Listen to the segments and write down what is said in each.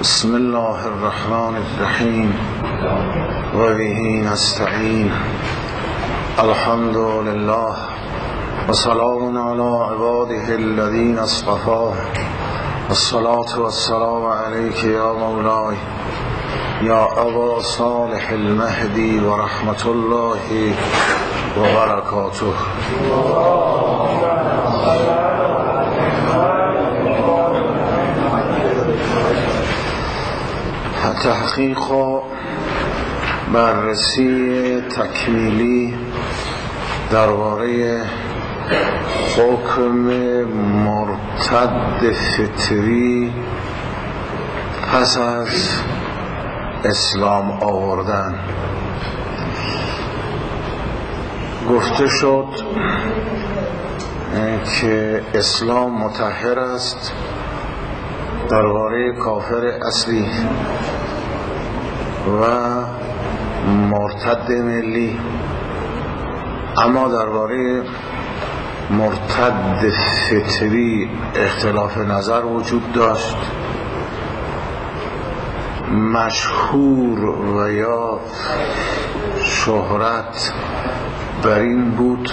بسم الله الرحمن الرحیم و به نستعین. الحمد لله و سلام علی عباده الذین اصطفاه. الصلاة والسلام علیک یا مولای یا ابا صالح المهدی و رحمت الله و برکاته. تحقیق و بررسی تکمیلی درباره حکم مرتد فطری پس از اسلام آوردن. گفته شد که اسلام مطهر است درباره کافر اصلی و مرتد ملی، اما درباره مرتد فطری اختلاف نظر وجود داشت. مشهور و یا شهرت بر این بود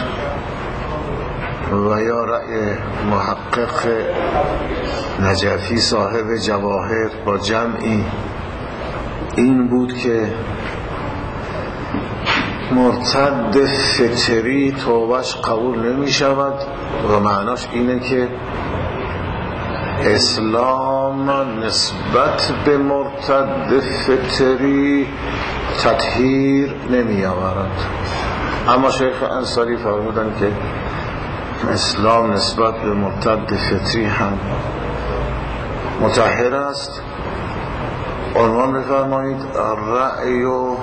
و یا رأی محقق نجفی صاحب جواهر با جمعی این بود که مرتد فطری توبهش قبول نمی شود و معناش اینه که اسلام نسبت به مرتد فطری تطهیر نمی آورد. اما شیخ انصاری فرمودن که اسلام نسبت به مرتد فطری هم مطهر است. عنوان بفرمایید رأی و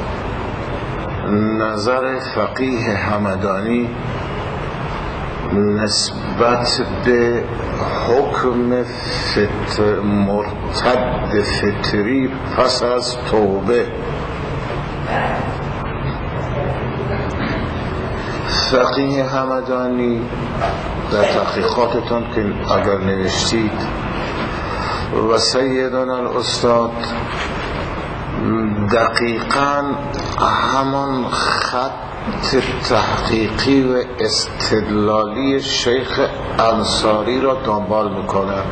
نظر فقیه همدانی نسبت به حکم مرتد فطری پس از توبه. فقیه همدانی در تحقیقاتتان که اگر نوشتید و سیدنا الاستاد دقیقاً همان خط تحقیقی و استدلالی شیخ انصاری را دنبال میکنه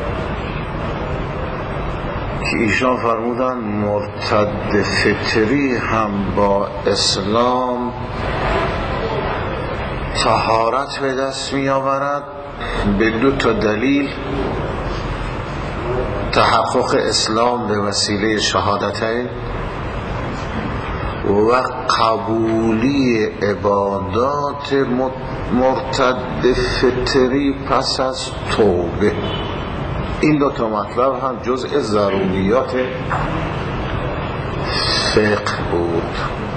که ایشان فرمودن مرتد فطری هم با اسلام طهارت به دست می آورد به دو تا دلیل: تحقق اسلام به وسیله شهادتین و قبولی عبادات مرتد فطری پس از توبه. این دو تا مطلب هم جزء ضروریات فقه بود.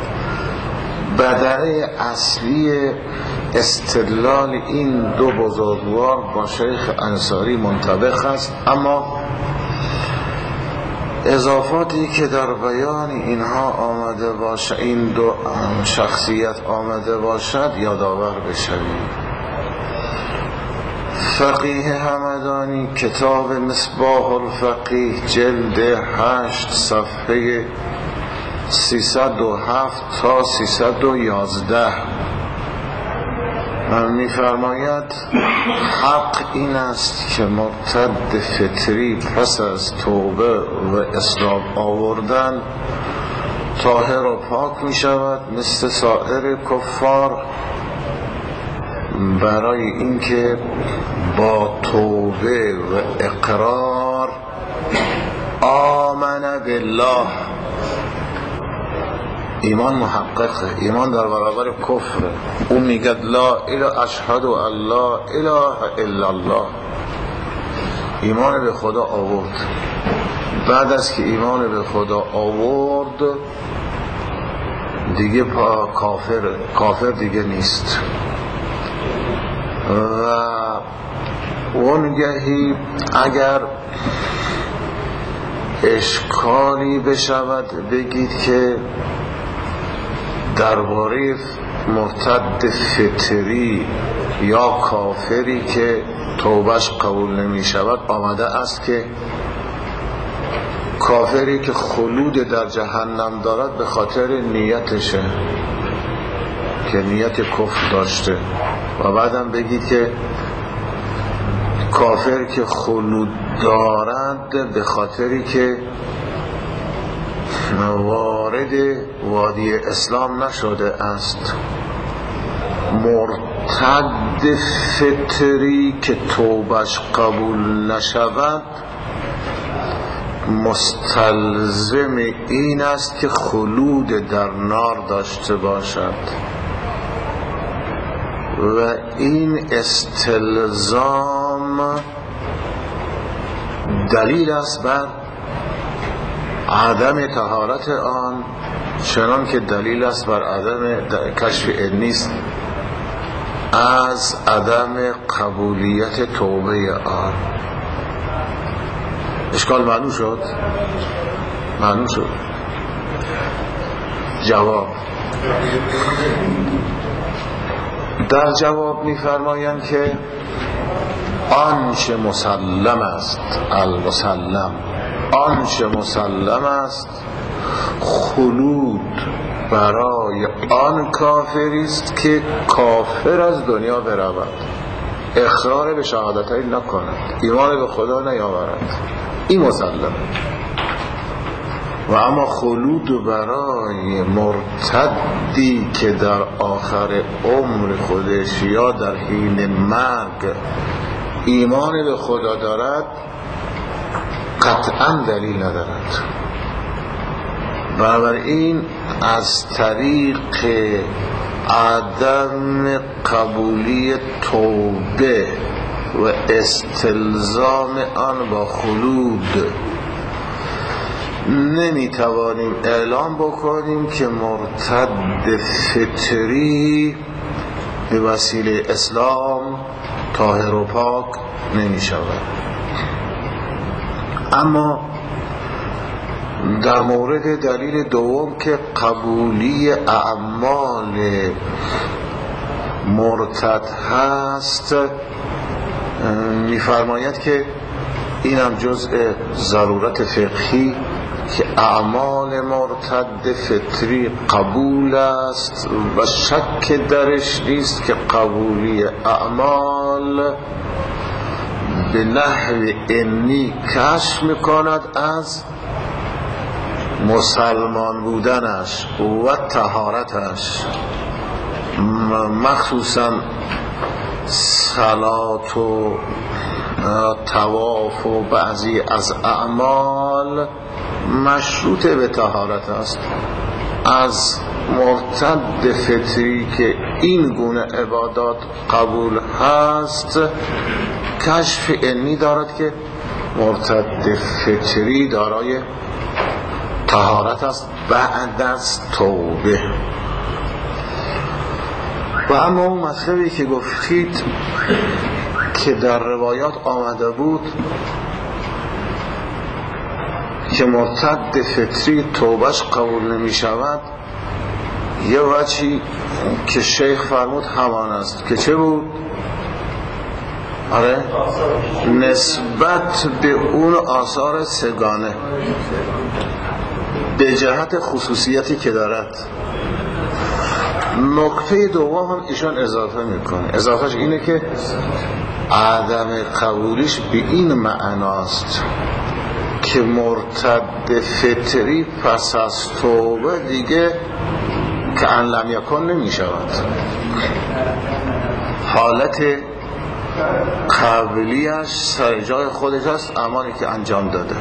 بدنه اصلی استدلال این دو بزرگوار با شیخ انصاری منطبق است، اما اضافاتی که در بیان اینها آمده باشه، این دو شخصیت آمده باشد، یادآور بشوید. فقیه همدانی کتاب مصباح الفقیه جلد 8 صفحه 307 تا 311 می‌فرماید حق این است که مرتد فطری پس از توبه و اسلام آوردن طاهر و پاک می شود مثل سایر کفار، برای اینکه با توبه و اقرار آمن بالله، ایمان محققه، ایمان در برابر کفر. اون میگه لا اله اشهد ان لا اله الا الله، ایمان به خدا آورد. بعد از که ایمان به خدا آورد دیگه کافر دیگه نیست. و اونگهی اگر اشکالی بشود بگید که درباره مرتد فطری یا کافری که توبهش قبول نمی شود آمده است که کافری که خلود در جهنم دارد به خاطر نیتشه که نیت کفر داشته، و بعدم بگید که کافر که خلود دارد به خاطری که وارد وادی اسلام نشده است. مرتد فطری که توبش قبول نشود مستلزم این است که خلود در نار داشته باشد، و این استلزام دلیل است بر عدم طهارت آن، چنان که دلیل است بر عدم کشف نیست از عدم قبولیت توبه آن. اشکال معلوم شد؟ معلوم شد. جواب در جواب می‌فرمایند که آنچه مسلم است، المسلم، آنچه مسلم است خلود برای آن کافری است که کافر از دنیا برود، اقرار به شهادتین نکند، ایمان به خدا نیاورد، این مسلم. و اما خلود برای مرتدی که در آخر عمر خودش یا در حین مرگ ایمان به خدا دارد قطعا دلیل ندارد. بنابراین از طریق عدم قبولی توبه و استلزام آن با خلود نمیتوانیم اعلام بکنیم که مرتد فطری به وسیله اسلام طاهر و پاک نمی شود. اما در مورد دلیل دوم که قبولی اعمال مرتد هست می‌فرماید که اینم جزء ضرورت فقهی که اعمال مرتد فطری قبول است و شک درش نیست که قبولی اعمال به نحو انی کشف میکند از مسلمان بودنش و طهارتش، مخصوصا صلات و طواف و بعضی از اعمال مشروط به طهارت است. از مرتد فطری که این گونه عبادات قبول هست کشف انی دارد که مرتد فطری دارای طهارت است بعد از توبه. و اما اون مطلبی که گفتید که در روایات آمده بود که مرتد فطری توبهش قبول نمی شود، یه وجهی که شیخ فرمود همان است که چه بود؟ آره نسبت به اون آثار سگانه به جهت خصوصیتی که دارد. نکته دوم هم ایشان اضافه میکنه، اضافهش اینه که عدم قبولیش به این معناست که مرتد فطری پس از توبه دیگه که ان لم یکن نمی شود، حالت قبلیش سر جای خودش است اعمالی که انجام داده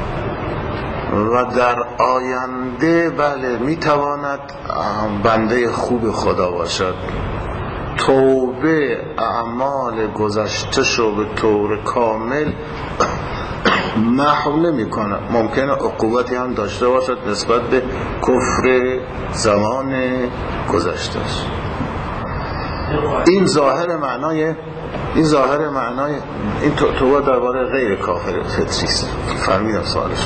و در آینده بله میتواند بنده خوب خدا باشد. توبه اعمال گذشته شو به طور کامل محو نمی کنه، ممکنه عقوبتی هم داشته باشد نسبت به کفر زمان گذشتهش. این ظاهر معنای این توبه درباره غیر کافر فطری است. فهمیدم سوالش.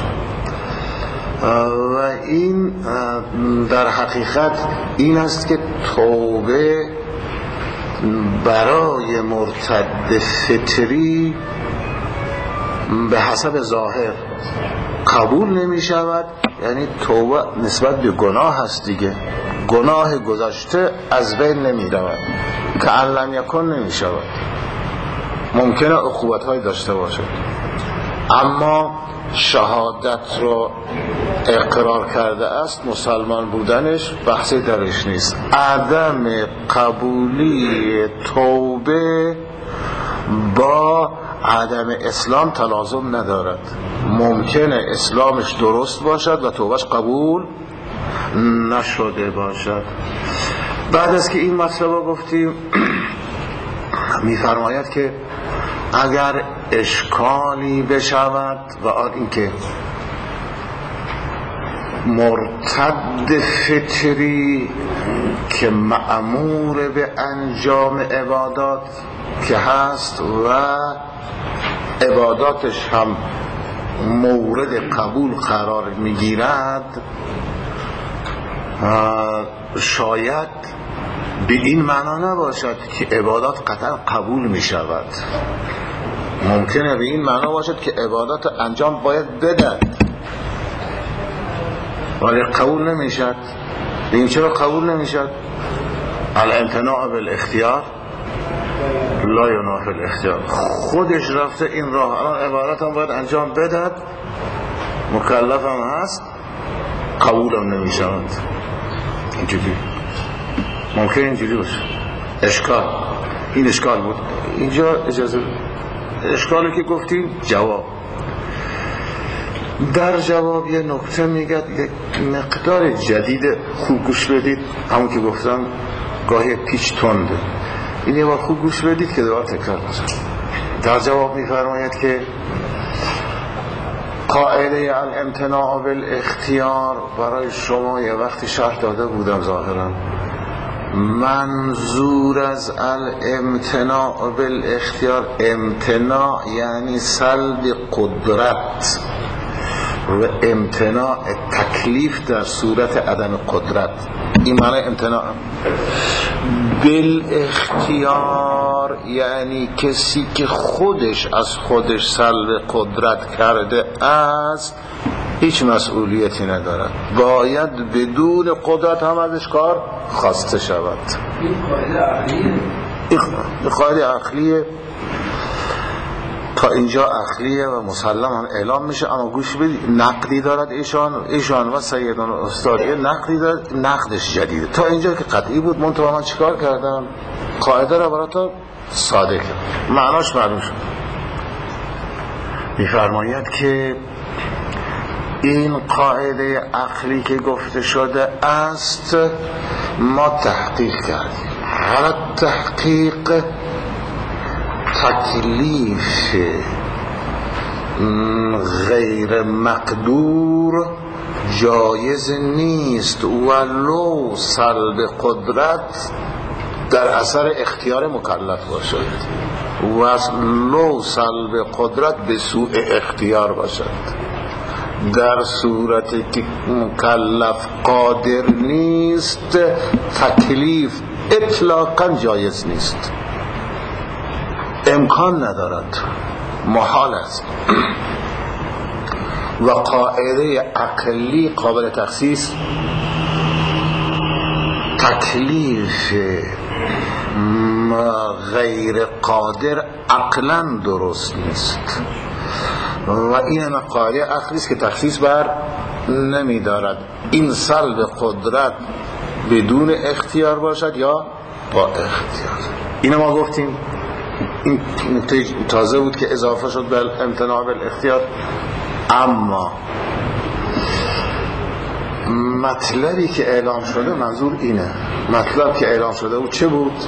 و این در حقیقت این است که توبه برای مرتد فطری به حسب ظاهر قبول نمی شود، یعنی توبه نسبت به گناه هست دیگه، گناه گذشته از بین نمی رود، که علم یکن نمی شود، ممکنه عقوبت های داشته باشد. اما شهادت رو اقرار کرده است، مسلمان بودنش بحثی درش نیست. عدم قبولی توبه با عدم اسلام تلازم ندارد. ممکنه اسلامش درست باشد و توبهش قبول نشده باشد. بعد از که این مطلب رو گفتیم میفرماید که اگر اشکالی بشود و آن اینکه مرتد فطری که مأمور به انجام عبادات که هست و عباداتش هم مورد قبول قرار میگیرد، شاید به این معنا نباشد که عبادات قطعا قبول می شود. ممکنه به این معنا باشد که عبادات انجام باید بدن ولی قبول نمی شد. این چرا قبول نمی شد؟ الامتناع بالاختیار لا ینافی الاختیار. خودش رفته این راه، الان عبادات هم باید انجام بدد، مکلف هم هست، قبول هم نمی شود. اینجوری ممکن اینجوری باشه. اشکال، این اشکال بود اینجا. اجازه اشکالی که گفتیم جواب. در جواب یه نکته میگه، یک مقدار جدید، خوب گوش بدید. همون که گفتم گاهی پیچ تنده، این یه بار خوب گوش بدید که دوباره تکرار نشه. در جواب میفرماید که قاعده الامتناع بالاختیار برای شما یه وقتی شرح داده بودم ظاهرا. منظور از الامتناع بالاختیار، امتناع یعنی سلب قدرت و امتناع تکلیف در صورت عدم قدرت. این معنی امتناع. بالاختیار یعنی کسی که خودش از خودش سلب قدرت کرده است هیچ مسئولیتی ندارد، باید بدون قدرت هم ازش کار خواسته شود. این قاعده عقلیه. تا اینجا عقلیه و مسلما اعلام میشه. اما گوش بدید، نقدی دارد ایشان و سیدان استادی نقدی دارد، نقدش جدیده. تا اینجا که قطعی بود، منتها من چیکار کردم؟ قاعده را براتون ساده کردم، معناش معلوم شد. میفرماید که این قاعده عقلی که گفته شده است ما تحقیق کردیم. هر تحقیق تکلیف غیر مقدور جایز نیست ولو سلب قدرت در اثر اختیار مکلف باشد، ولو سلب قدرت به سوء اختیار باشد. در صورتی که مکلف قادر نیست تکلیف اطلاقا جایز نیست، امکان ندارد، محال است. و قاعده عقلی قابل تخصیص، تکلیف غیر قادر عقلا درست نیست و این قاعده عقلی است که تخصیص بر نمی دارد. این سلب قدرت بدون اختیار باشد یا با اختیار. اینو ما گفتیم. این نکته تازه بود که اضافه شد به امتناع بالاختیار. اما مطلبی که اعلام شده، منظور اینه، مطلب که اعلام شده بود چه بود؟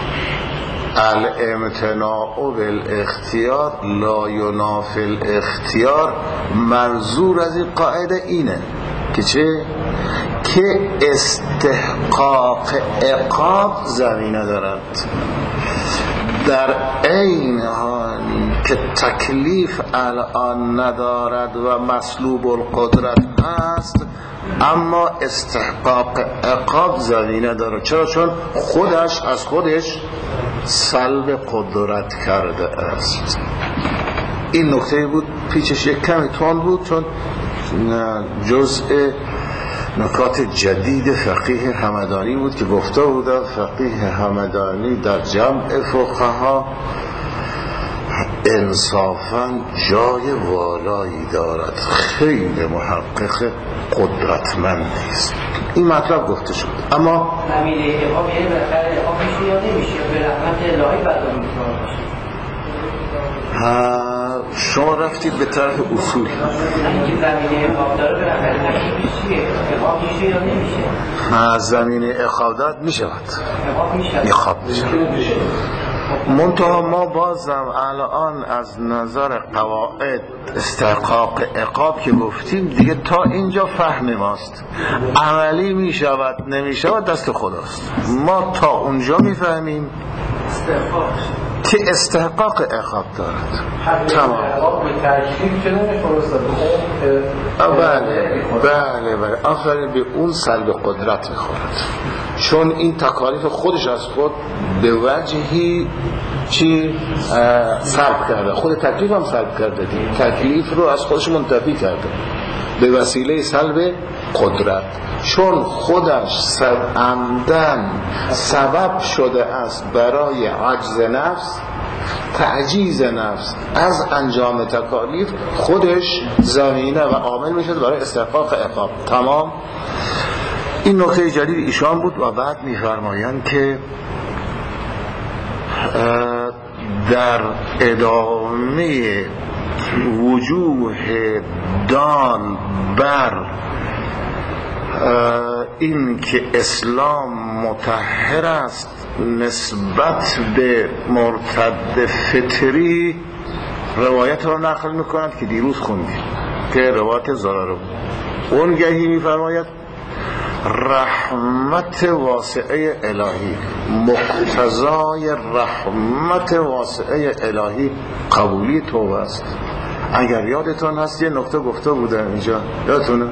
الامتناع بالاختیار لا ینافی الاختیار. منظور از این قاعده اینه که چه؟ که استحقاق عقاب زمینه دارد، در عین حالی که تکلیف الان ندارد و مسلوب القدرت هست، اما استحقاق عقاب زمینه دارد. چرا؟ چون خودش از خودش سلب قدرت کرده است. این نکته بود پیچش یک کمی تند بود، چون جزء نکات جدید فقیه همدانی بود که گفته بودم فقیه همدانی در جمع فقها انصافاً جای والایی دارد، خیلی محقق قدرتمندی است. این مطلب گفته شد. اما زمینه اقام یعنی بالاخره اقام میشه یا نمیشه، به رحمت الهی بدا میتونه باشه. شما رفتید به طرف اصول. اینکه زمینه اقام داره به رحمت الهی چیه؟ اقام میشه یا نمیشه؟ زمینه اقام میشود. اقام میشه. منتها ما بازم الان از نظر قواعد استحقاق عقاب که گفتیم دیگه تا اینجا فهم ماست. عملی میشود نمیشود دست خداست. ما تا اونجا میفهمیم که استحقاق عقاب دارد. تمام. بله آخرین به اون سلب قدرت میخورد، چون این تکالیف خودش از خود به وجهی سلب کرده، خود تکلیف هم سلب کرده، تکلیف رو از خودش منتفی کرده به وسیله سلب قدرت، چون خودش عمدن سبب شده است برای عجز نفس، تعجیز نفس از انجام تکالیف، خودش زمینه و عامل میشه برای استحقاق عقاب. تمام. این نکته جدید ایشان بود و بعد میفرمایند که در ادامه وجوه دان بر این که اسلام مطهر است نسبت به مرتد فطری روایت رو نقل میکنند که دیروز خوندیم که روایت زراره بود. اونگهی میفرماید رحمت واسعه الهی، مقتضای رحمت واسعه الهی قبولی توبه است. اگر یادتون هست یه نکته گفته بودم اینجا، یادتونه؟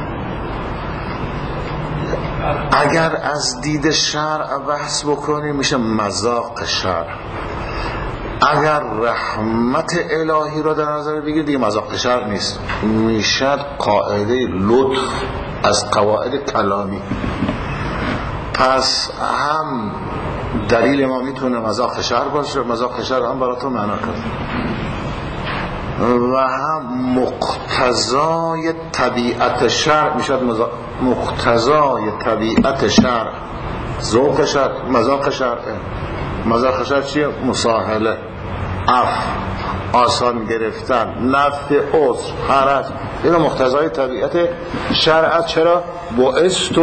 اگر از دید شرع بحث بکنیم میشه مذاق شرع، اگر رحمت الهی رو در نظر بگیر دیگه مذاق شرع نیست، میشه قاعده لطف از قواعد کلامی. پس هم دلیل ما میتونه مذاق شرع باشه، مذاق شرع هم براتون معنا کنه، و هم مقتضای طبیعت شرع میشد مقتضای طبیعت شرع، ذوق شرع، مذاق شرع. مذاق شرع چیه؟ مساهله، عفو، آسان گرفتن، نفع عذر، حرج. این مقتضای طبیعت شرع. چرا؟ بعثت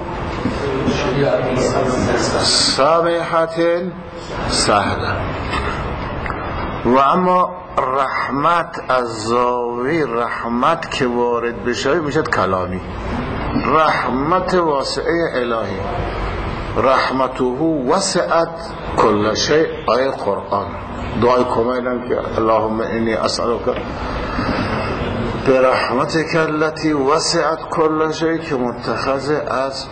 سابحت سهلا. و اما رحمت از زاویه رحمت که وارد بشه میشد کلامی. رحمت واسعه الهی، رحمته وسعت کل شیء. آیه قرآن دعای کمیلن که اللهم انی اسألک برحمتک التي وسعت کل شیء، که متخذ از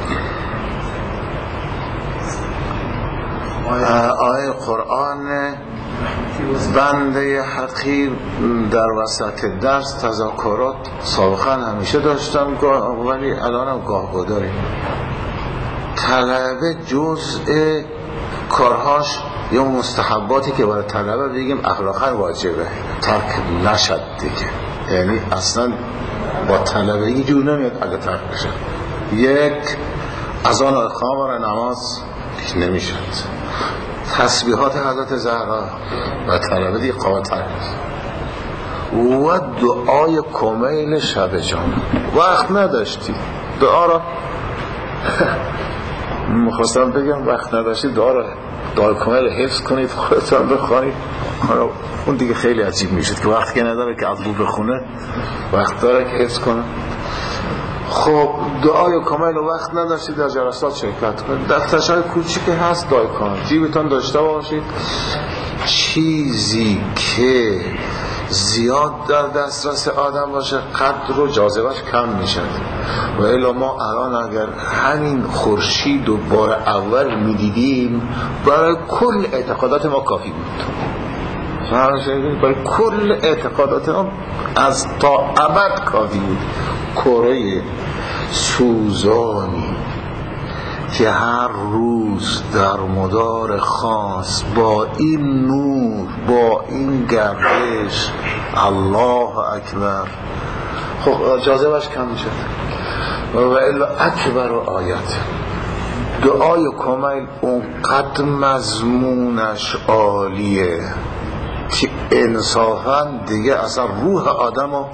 آیه قرآن بنده حقیر در وسط درس تذکرات سابقا همیشه داشتم ولی الان هم گاه گداری. طلبه جزء کارهاش یا مستحباتی که برای طلبه بگیم اخلاقا واجبه ترک نشد دیگه، یعنی اصلا با طلبه جور نمیاد اگه ترک نشد. یک اذان و اقامه برای نماز نمیشد، تسبیحات حضرت زهرا و طلبه دیگه قابل ترک و دعای کمیل شب جان. وقت نداشتی دعا را مخواستم بگم وقت نداشتی دعا را دعای کمیل حفظ کنید خودتان بخوانید، اون دیگه خیلی عجیب میشد که وقت که نداره که عضو بخونه، وقت داره که حفظ کنه. خب دعای کامل و وقت نداشتید در جلسات شرکت کنید، دفترچه‌های کوچیک هست دعای کامل جیبتون داشته باشید. چیزی که زیاد در دسترس آدم باشه قدر و جاذبه‌اش کم میشه. و الا ما الان اگر همین خورشید و بار اول میدیدیم برای کل اعتقادات ما کافی بود. برای کل اعتقادات ما از تا ابد کافی بود. کره سوزانی که هر روز در مدار خاص با این نور، با این گردش، الله اکبر، خب جاذبه‌اش کم میشه و الا اکبر و آیت. دعای کمیل اونقدر مضمونش عالیه که انصافا دیگه اصلا روح آدمو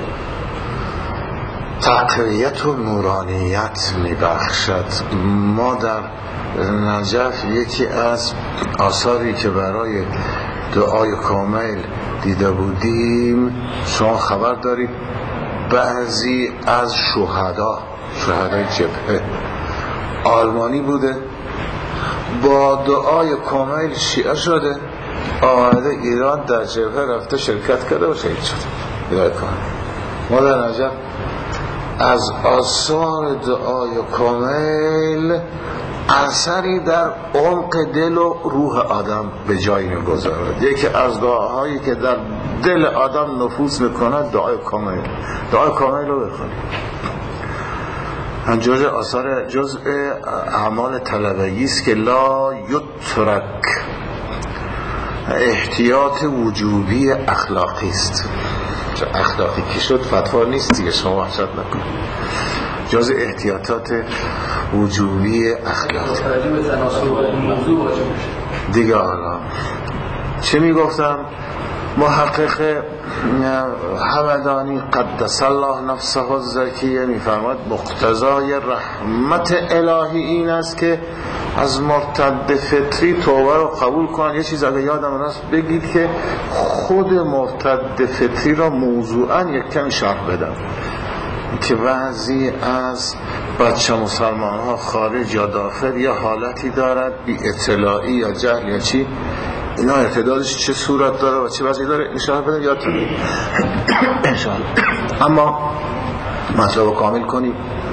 تقویت و نورانیت میبخشد. ما در نجف یکی از آثاری که برای دعای کمیل دیده بودیم، شما خبر دارید بعضی از شهدای جبهه آلمانی بوده، با دعای کمیل شیعه شده، آمده ایران، در جبهه رفته شرکت کرده و شهید شده. ما در نجف از آثار دعای کمیل اثری در عمق دل و روح آدم به جایی می‌گذارد. یکی از دعاهایی که در دل آدم نفوذ می‌کند دعای کمیل. دعای کمیل رو بخونید. جزء اعمال طلبگی است که لا یترک، احتیاط وجوبی اخلاقی است. اخلاقی که شد فتوا نیست دیگه، شما وحشت نکنید. جز احتیاطات وجوبی اخلاقی دیگه. حالا چه میگفتم؟ محقق همدانی قدس الله نفسه الزکیه میفرماد مقتضای رحمت الهی این است که از مرتد فطری توبه رو قبول کنن. یه چیز اگه یادم هست بگید که خود مرتد فطری را موضوعا یک کمی شرح بدم، که بعضی از بچه مسلمان ها خارج یا داخل یا حالتی دارد بی اطلاعی یا جهل یا چی، اینا ارتدادش چه صورت داره و چه وضعی داره انشاءالله بدم یادتون انشاءالله. اما مطلب کامل کنیم.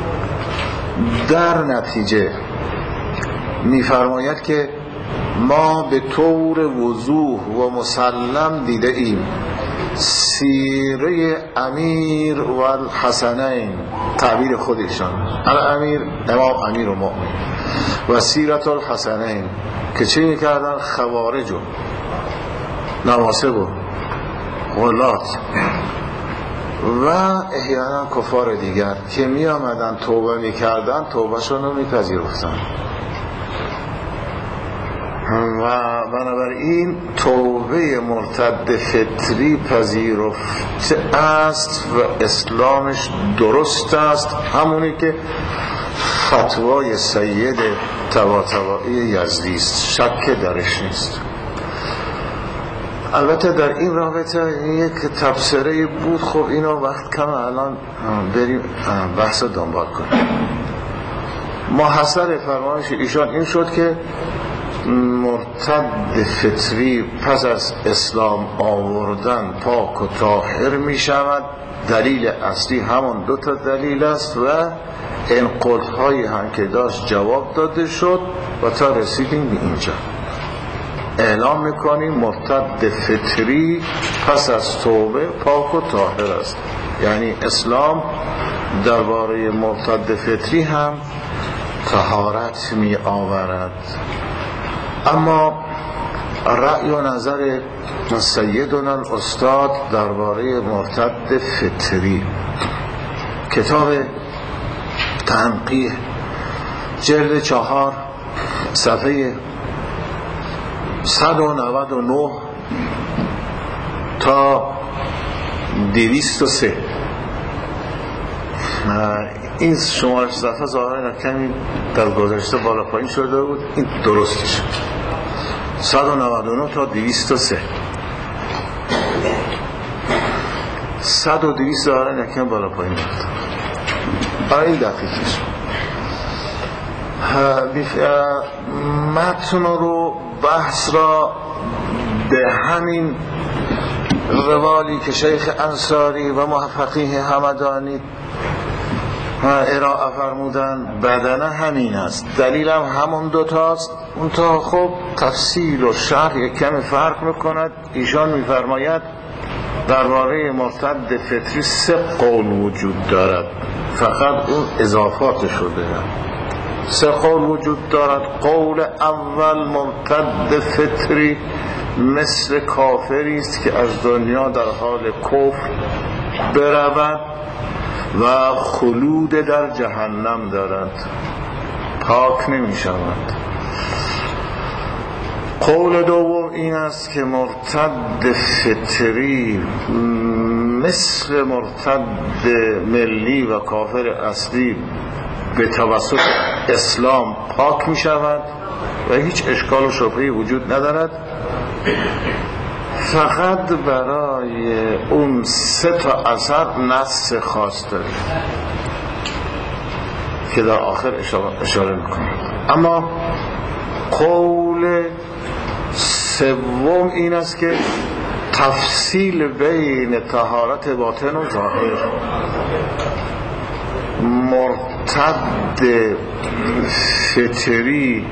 در نتیجه میفرماید که ما به طور وضوح و مسلم دیده ایم سیره امیر و الحسنین، تعبیر خودشان الامیر امام امیر و مؤمن، و سیرت الحسنین که چه میکردن؟ خوارج و نواسب و غلات و احیانا کفار دیگر که می آمدن توبه میکردن، توبهشون رو میپذیرفتن. و بنابراین توبه مرتد فطری پذیرفته است و اسلامش درست است، همونی که فتوای سید طباطبایی یزدی است، شک درش نیست. البته در این رابطه یک تبصره بود، خب اینو وقت کم، الان بریم بحث دنبال کنیم. محصل فرمایش ایشان این شد که مرتد فطری پس از اسلام آوردن پاک و طاهر می شود. دلیل اصلی همون دو تا دلیل است و این قول‌هایی هم که داشت جواب داده شد و تا رسیدیم به اینجا اعلام میکنیم مرتد فطری پس از توبه پاک و طاهر است. یعنی اسلام درباره مرتد فطری هم طهارت می آورد. اما رأی و نظر سیدنا الاستاد درباره مرتد فطری، کتاب تنقیح جلد 4 صفحه 199 تا 203. این شمارش صفحه ظاهرا کمی در گذشته بالا پایین شده بود، این درستش 199 تا 203. 100 و 200 ظاهرا کمی بالا پایین شده. این دقیقش متن رو بحث را به همین روالی که شیخ انصاری و محققین همدانی ارائه فرمودن بدنه همین است، دلیل هم همون دوتاست. اون تا خب تفصیل و شرح یک کم فرق میکند. ایشان میفرماید درباره مرتد فطری 3 قول وجود دارد، فقط اون اضافات شده. 3 قول وجود دارد. قول اول مرتد فطری مثل کافری است که از دنیا در حال کفر برود و خلود در جهنم دارد، پاک نمی شود. قول دوم این است که مرتد فطری مثل مرتد ملی و کافر اصلی به توسط اسلام پاک می شود و هیچ اشکال و شبهه‌ای وجود ندارد، فقط برای اون 3 اثر نص خاص داره که در آخر اشاره میکنه. اما قول سوم این است که تفصیل بین طهارت باطن و ظاهر. مرتد فطری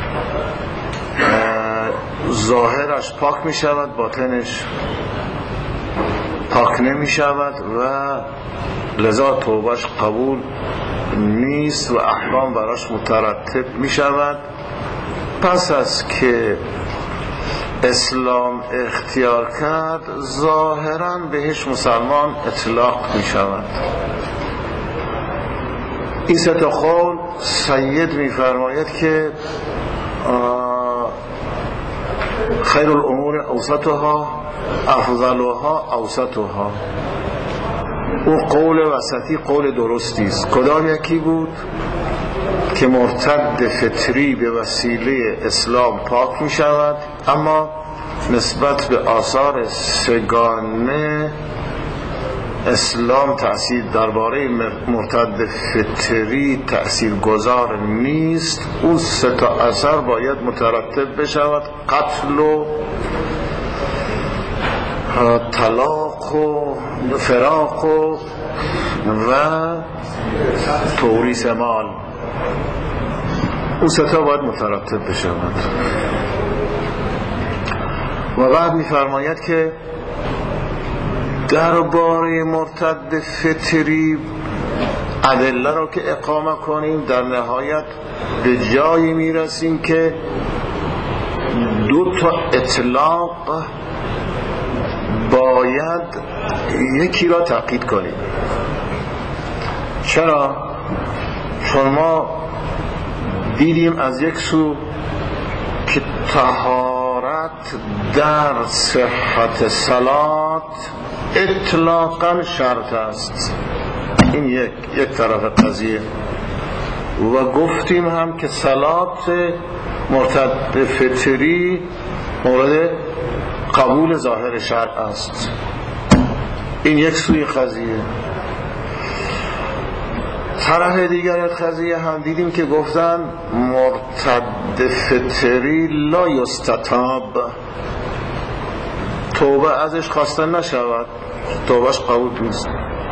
ظاهرش پاک می شود، باطنش پاک نمی شود و لذا توبهش قبول نیست و احکام براش مترتب می شود. پس از که اسلام اختیار کرد ظاهراً بهش مسلمان اطلاق می شود. این 3 قول سید می فرماید که خیر الامور اوسطها، افضلها اوسطها. اون قول وسطی قول درستی است. کدام یکی بود؟ که مرتد فطری به وسیله اسلام پاک می شود، اما نسبت به آثار سگانه اسلام تأثیر درباره مرتد فطری تأثیر گذار نیست. اون 3 اثر باید مترتب بشود: قتل و طلاق و فراق و توریث مال. اون 3 باید مترتب بشود. و بعد می‌فرماید که درباره مرتد فطری ادله را که اقامه کنیم در نهایت به جایی میرسیم که 2 اطلاق باید یکی را تأکید کنیم. چرا؟ چون ما دیدیم از یک سو که طهارت در صحت صلات اطلاقاً شرط است. این یک طرف قضیه. و گفتیم هم که صلات مرتد فطری مورد قبول ظاهر شرع است. این یک سوی قضیه. طرح دیگر قضیه هم دیدیم که گفتن مرتد فطری لا یستتاب، توبه ازش خواسته نشود، توبهش قبول نیست.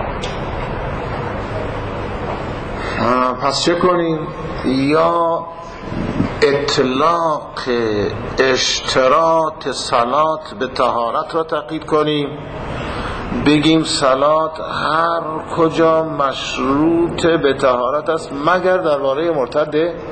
پس چه کنیم؟ یا اطلاق اشتراط صلات به طهارت را تأکید کنیم، بگیم صلات هر کجا مشروط به طهارت است مگر درباره مرتد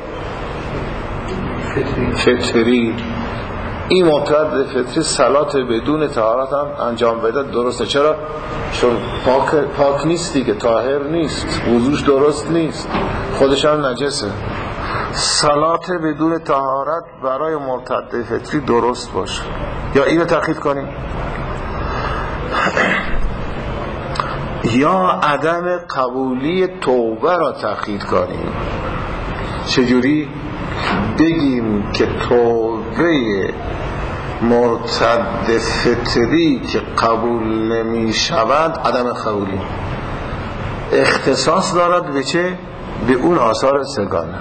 فطری. این مرتد فطری صلات بدون طهارت هم انجام بده درسته. چرا؟ چون پاک نیست دیگه، طاهر نیست، وضوش درست نیست، خودش هم نجسه. صلات بدون طهارت برای مرتد فطری درست باشه. یا اینو تأکید کنیم یا عدم قبولی توبه را تأکید کنیم. چجوری؟ بگیم که توبه مرتد فطری که قبول نمی شود عدم قبولی اختصاص دارد به چه؟ به اون آثار سگانه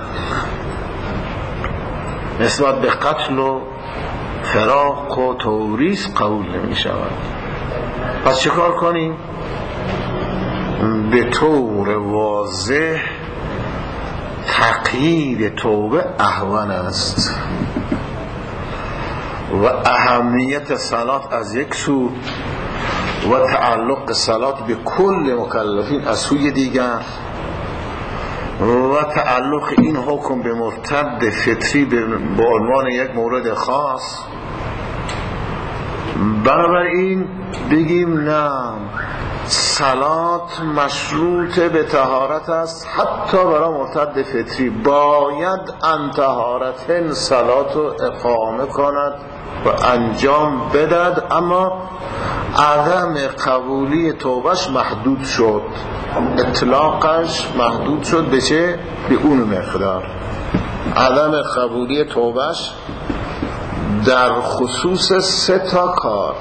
نسبت به قتل و فراق و توریث قبول نمی شود. پس چه کار کنیم؟ به طور واضح تقیید توبه احوال است و اهمیت صلات از یک سو و تعلق صلات به کل مکلفین از سوی دیگر و تعلق این حکم به مرتد فطری به عنوان یک مورد خاص. بنابراین بگیم نه، صلات مشروط به طهارت است، حتی برای مرتد فطری باید ان طهارتن صلات رو اقامه کند و انجام بدهد، اما عدم قبولی توبهش محدود شد، اطلاقش محدود شد به چه؟ به اون مقدار. عدم قبولی توبهش در خصوص 3 کار: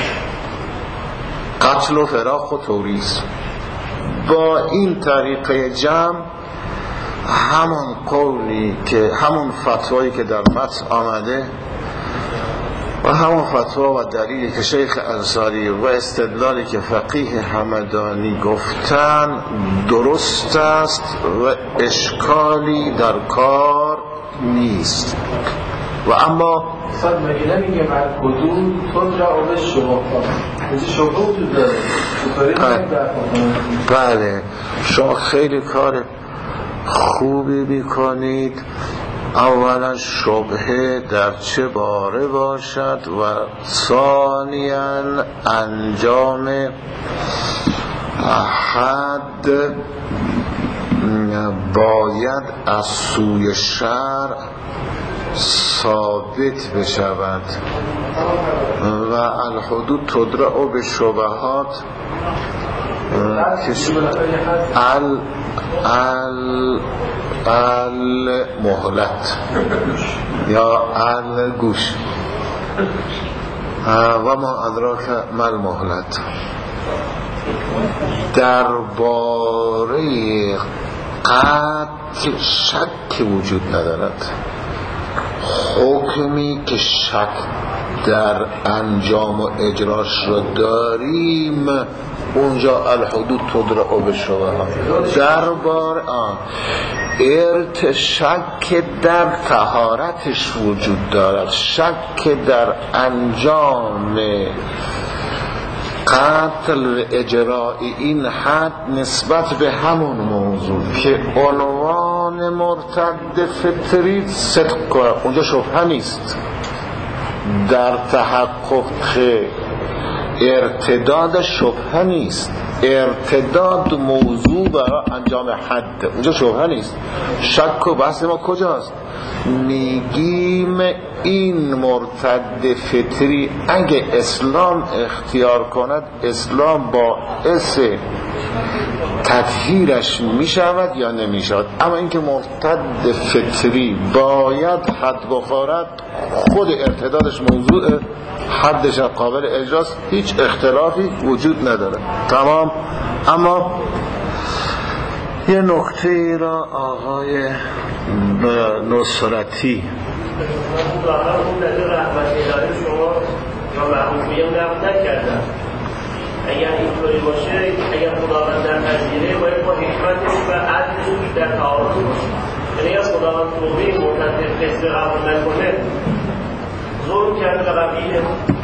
قتل و فراق و توریث. با این طریقه جمع همون قولی که همون فتوایی که در متن آمده و همون فتوا و دلیلی که شیخ انصاری و استدلالی که فقیه همدانی گفتن درست است و اشکالی در کار نیست. و اما صد مگه نمیگه بعد کدوم ترجع به شبهات، از شبهه وجود داره. بله، شما خیلی کار خوبی بیکنید. اولا شبهه در چه باره باشد و ثانیاً انجام حد باید از سوی شرع ثابت بشود و الحدود تدرع به شبهات المهلت یا الگوش و ما ادراک ما المهلت. درباره قتل شک وجود ندارد. حکمی که شک در انجام و اجراش رو داریم اونجا الحدود تدرع به شبهات. درباره شک در طهارتش وجود دارد، شک در انجام قتل و اجراء این حد نسبت به همون موضوع که عنوان مرتد فطری صدق، اونجا شبهه نیست. در تحقق ارتداد شبهه نیست، ارتداد موضوع برای انجام حد اونجا شبهه نیست. شک و بحث ما کجاست؟ میگیم این مرتد فطری اگه اسلام اختیار کند اسلام باعث تطهیرش میشود یا نمیشود. اما اینکه مرتد فطری باید حد بخورد، خود ارتدادش موضوع حدش قابل اجراست، هیچ اختلافی وجود نداره. تمام. اما یه نکته ای را آقای نصرتی اگر اینطوری باشه، اگر خداوند در پذیره باید با حکمتش و عدلش در تعارض باشه. یعنی از خداوند توبه مرتد فطری قبول نکنه ظلم کرده و قبیله.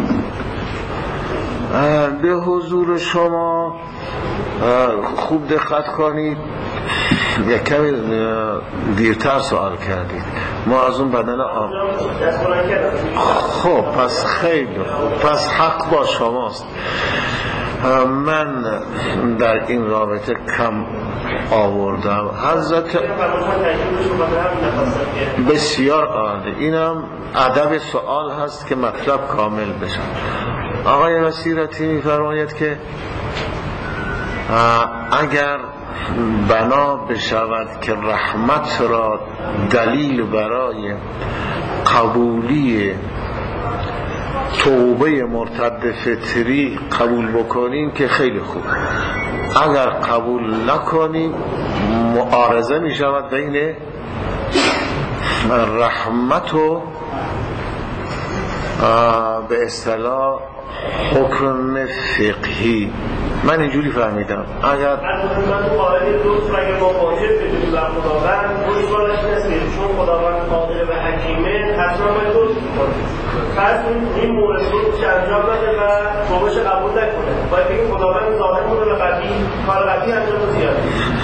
به حضور شما خوب دقت کنید، یک کمی دیرتر سوال کردید، ما از اون بدن خب پس خیلی خوب، پس حق با شماست. من در این رابطه کم آوردم. حضرت بسیار عالی، اینم ادب سوال هست که مطلب کامل بشه. آقای بصیرتی می‌فرماید که اگر بنا بشود که رحمت را دلیل برای قبولی توبه مرتد فطری قبول بکنیم که خیلی خوب، اگر قبول نکنیم معارضه می شود بین رحمت و به اصطلاح حکم فقهی. من اینجوری فهمیدم. اگر من تو قاعده دوست اگر ما واجب بدونیم بر خداوند مشکلش نیست، چون خداوند قادر و حکیمه حتما باید دوست کنیم. پس این مورد رو که انجام بده و توبهش قبول نکنه، باید بگیم خداوند ظاهرمون رو قطعی کار قطعی انجام زیاده.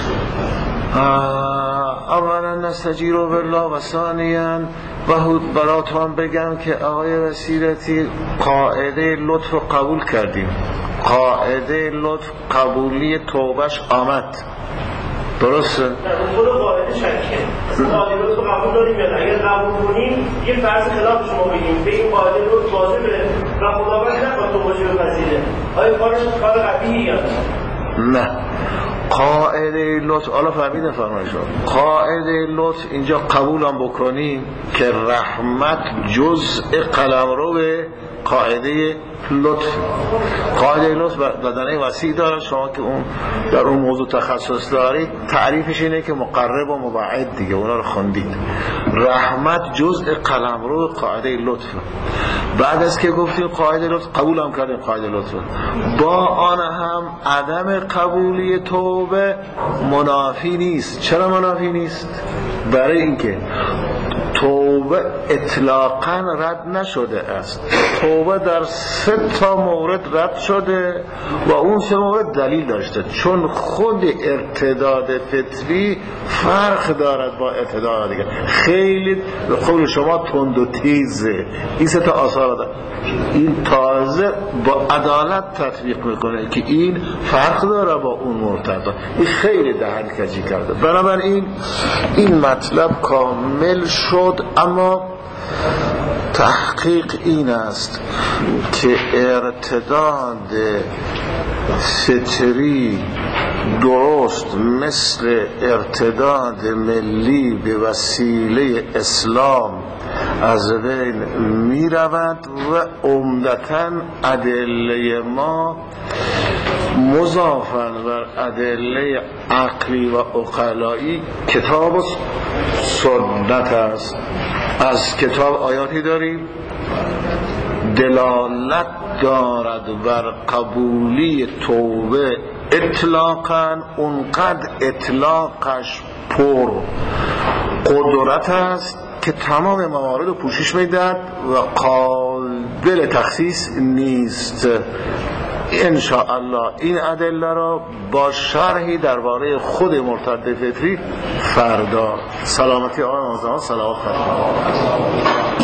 اولا نستجیر بالله و ثانیا و براتون بگم که آقای وسیلتی قاعده لطف رو قبول کردیم. قاعده لطف قبولی توبهش آمد، درسته؟ در خود قاعده شکه اصلا قاعده لطف رو قبول داریم یا اگر قبول کنیم یه فرض خلاف شما بگیم به این قاعده لطف واجبه و خداوند نباید توبهش بپذیره، آیا کارش کار قطعی یا نه؟ قاعده لطف، حالا فهمیدن فرمایشون، قاعده لطف اینجا قبولم بکنیم که رحمت جزء قلمرو به قاعده لطف. قاعده لطف بدنه وسیع داره، شما که اون در اون موضوع تخصص دارید تعریفش اینه که مقرب و مبعد دیگه اونا رو خوندید. رحمت جزء قلمرو قاعده لطف. بعد از که گفتیم قاعده لطف قبول هم کردیم قاعده لطف، با آن هم عدم قبولی توبه منافی نیست. چرا منافی نیست؟ برای اینکه توبه اطلاقا رد نشده است. توبه در 3 مورد رد شده و اون 3 مورد دلیل داشته، چون خود ارتداد فطری فرق دارد با ارتداد دیگه. خیلی به قول شما تند و تیزه. این 3 آثار داره، این تازه با عدالت تطبیق میکنه که این فرق داره با اون مرتد. این خیلی دهن کجی کرده. بنابراین این مطلب کامل شد، اما تحقیق این است که ارتداد فطری درست مثل ارتداد ملی به وسیله اسلام از بین می رود و عمدتاً ادله ما مضافاً بر ادله عقلی و عقلایی کتاب و سنت است. از کتاب آیاتی داریم دلالت دارد بر قبولی توبه اطلاقاً، اونقدر اطلاقش پر قدرت است که تمام موارد رو پوشش میدهد و قابل تخصیص نیست. انشاءالله این ادله را با شرحی درباره خود مرتد فطری فردا. سلامتی آقای معظم، صلوات